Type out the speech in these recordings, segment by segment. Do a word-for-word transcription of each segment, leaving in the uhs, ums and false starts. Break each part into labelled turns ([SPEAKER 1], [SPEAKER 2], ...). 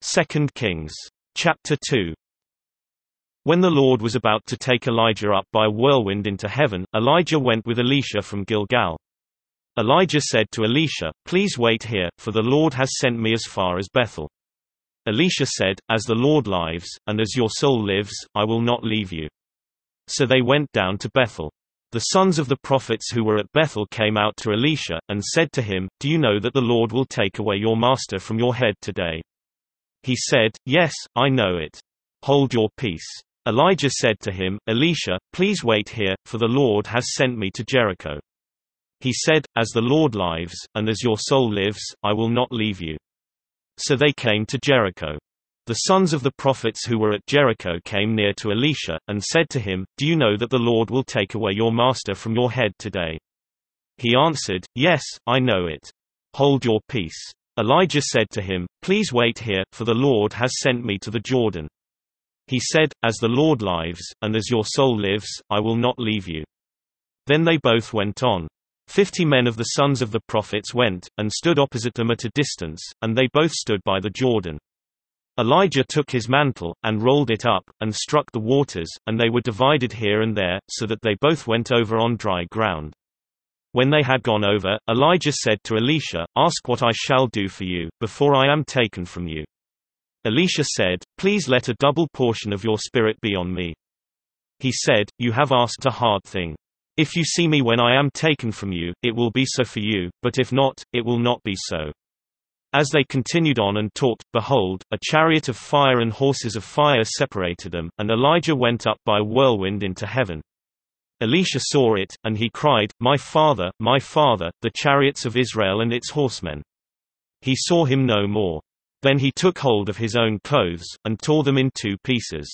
[SPEAKER 1] Second Kings. Chapter two. When the Lord was about to take Elijah up by a whirlwind into heaven, Elijah went with Elisha from Gilgal. Elijah said to Elisha, "Please wait here, for the Lord has sent me as far as Bethel." Elisha said, "As the Lord lives, and as your soul lives, I will not leave you." So they went down to Bethel. The sons of the prophets who were at Bethel came out to Elisha, and said to him, "Do you know that the Lord will take away your master from your head today?" He said, "Yes, I know it. Hold your peace." Elijah said to him, "Elisha, please wait here, for the Lord has sent me to Jericho." He said, "As the Lord lives, and as your soul lives, I will not leave you." So they came to Jericho. The sons of the prophets who were at Jericho came near to Elisha, and said to him, "Do you know that the Lord will take away your master from your head today?" He answered, "Yes, I know it. Hold your peace." Elijah said to him, "Please wait here, for the Lord has sent me to the Jordan." He said, "As the Lord lives, and as your soul lives, I will not leave you." Then they both went on. Fifty men of the sons of the prophets went, and stood opposite them at a distance, and they both stood by the Jordan. Elijah took his mantle, and rolled it up, and struck the waters, and they were divided here and there, so that they both went over on dry ground. When they had gone over, Elijah said to Elisha, "Ask what I shall do for you, before I am taken from you." Elisha said, "Please let a double portion of your spirit be on me." He said, "You have asked a hard thing. If you see me when I am taken from you, it will be so for you, but if not, it will not be so." As they continued on and talked, behold, a chariot of fire and horses of fire separated them, and Elijah went up by a whirlwind into heaven. Elisha saw it, and he cried, "My father, my father, the chariots of Israel and its horsemen." He saw him no more. Then he took hold of his own clothes, and tore them in two pieces.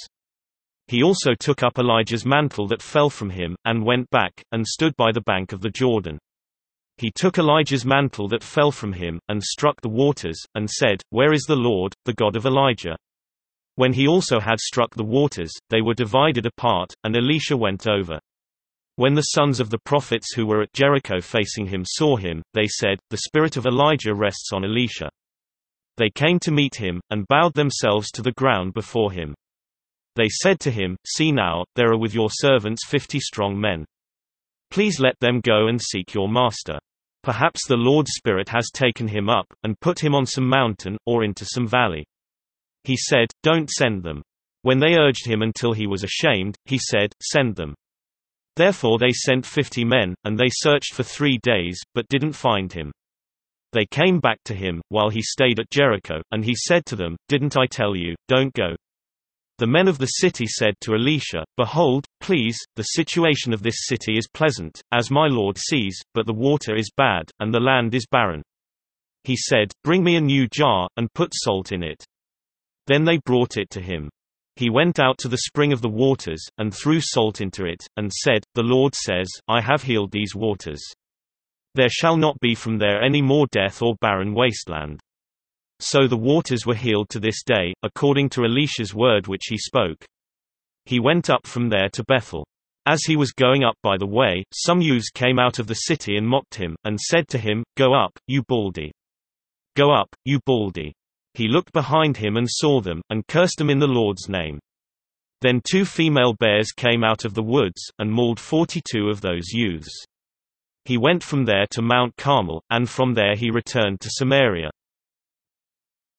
[SPEAKER 1] He also took up Elijah's mantle that fell from him, and went back, and stood by the bank of the Jordan. He took Elijah's mantle that fell from him, and struck the waters, and said, "Where is the Lord, the God of Elijah?" When he also had struck the waters, they were divided apart, and Elisha went over. When the sons of the prophets who were at Jericho facing him saw him, they said, "The spirit of Elijah rests on Elisha." They came to meet him, and bowed themselves to the ground before him. They said to him, "See now, there are with your servants fifty strong men. Please let them go and seek your master. Perhaps the Lord's Spirit has taken him up, and put him on some mountain, or into some valley." He said, "Don't send them." When they urged him until he was ashamed, he said, "Send them." Therefore they sent fifty men, and they searched for three days, but didn't find him. They came back to him, while he stayed at Jericho, and he said to them, "Didn't I tell you, don't go?" The men of the city said to Elisha, "Behold, please, the situation of this city is pleasant, as my lord sees, but the water is bad, and the land is barren." He said, "Bring me a new jar, and put salt in it." Then they brought it to him. He went out to the spring of the waters, and threw salt into it, and said, "The Lord says, I have healed these waters. There shall not be from there any more death or barren wasteland." So the waters were healed to this day, according to Elisha's word which he spoke. He went up from there to Bethel. As he was going up by the way, some youths came out of the city and mocked him, and said to him, "Go up, you baldy! Go up, you baldy!" He looked behind him and saw them, and cursed them in the Lord's name. Then two female bears came out of the woods, and mauled forty-two of those youths. He went from there to Mount Carmel, and from there he returned to Samaria.